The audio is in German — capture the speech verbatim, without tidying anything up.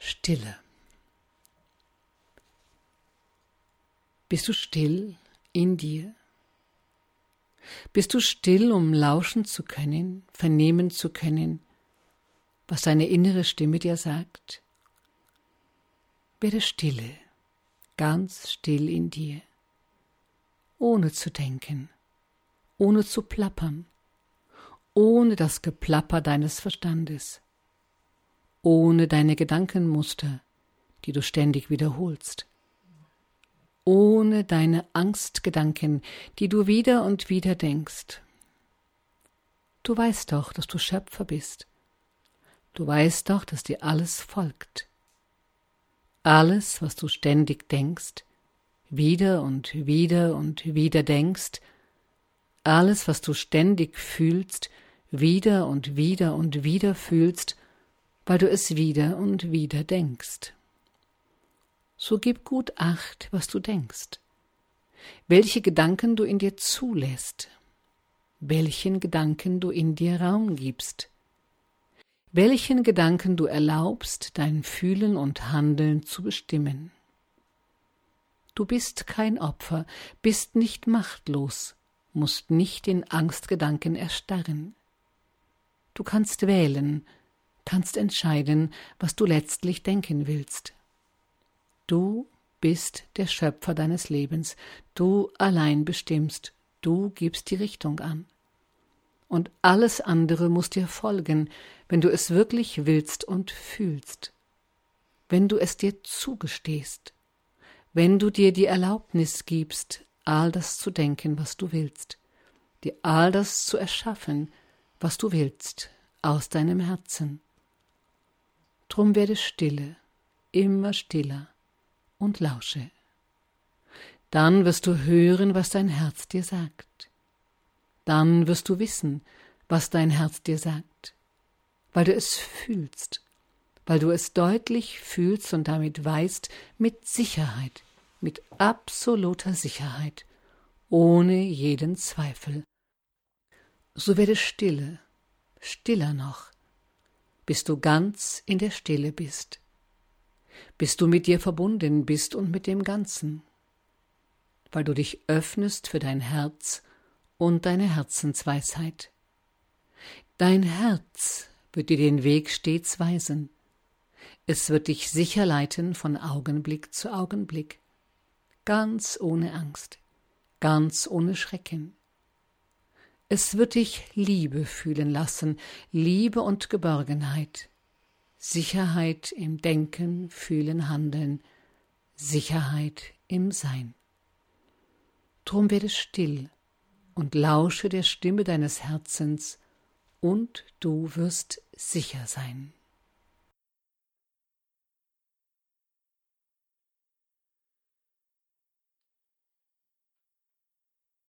Stille. Bist du still in dir? Bist du still, um lauschen zu können, vernehmen zu können, was deine innere Stimme dir sagt? Werde stille, ganz still in dir, ohne zu denken, ohne zu plappern, ohne das Geplapper deines Verstandes, ohne deine Gedankenmuster, die du ständig wiederholst, ohne deine Angstgedanken, die du wieder und wieder denkst. Du weißt doch, dass du Schöpfer bist. Du weißt doch, dass dir alles folgt. Alles, was du ständig denkst, wieder und wieder und wieder denkst, alles, was du ständig fühlst, wieder und wieder und wieder fühlst, weil du es wieder und wieder denkst. So gib gut Acht, was du denkst, welche Gedanken du in dir zulässt, welchen Gedanken du in dir Raum gibst, welchen Gedanken du erlaubst, dein Fühlen und Handeln zu bestimmen. Du bist kein Opfer, bist nicht machtlos, musst nicht in Angstgedanken erstarren. Du kannst wählen, kannst entscheiden, was du letztlich denken willst. Du bist der Schöpfer deines Lebens, du allein bestimmst, du gibst die Richtung an. Und alles andere muss dir folgen, wenn du es wirklich willst und fühlst, wenn du es dir zugestehst, wenn du dir die Erlaubnis gibst, all das zu denken, was du willst, dir all das zu erschaffen, was du willst, aus deinem Herzen. Drum werde stille, immer stiller und lausche. Dann wirst du hören, was dein Herz dir sagt. Dann wirst du wissen, was dein Herz dir sagt, weil du es fühlst, weil du es deutlich fühlst und damit weißt, mit Sicherheit, mit absoluter Sicherheit, ohne jeden Zweifel. So werde stille, stiller noch, bis du ganz in der Stille bist, bis du mit dir verbunden bist und mit dem Ganzen, weil du dich öffnest für dein Herz und deine Herzensweisheit. Dein Herz wird dir den Weg stets weisen. Es wird dich sicher leiten von Augenblick zu Augenblick, ganz ohne Angst, ganz ohne Schrecken. Es wird dich Liebe fühlen lassen, Liebe und Geborgenheit, Sicherheit im Denken, Fühlen, Handeln, Sicherheit im Sein. Drum werde still und lausche der Stimme deines Herzens, und du wirst sicher sein.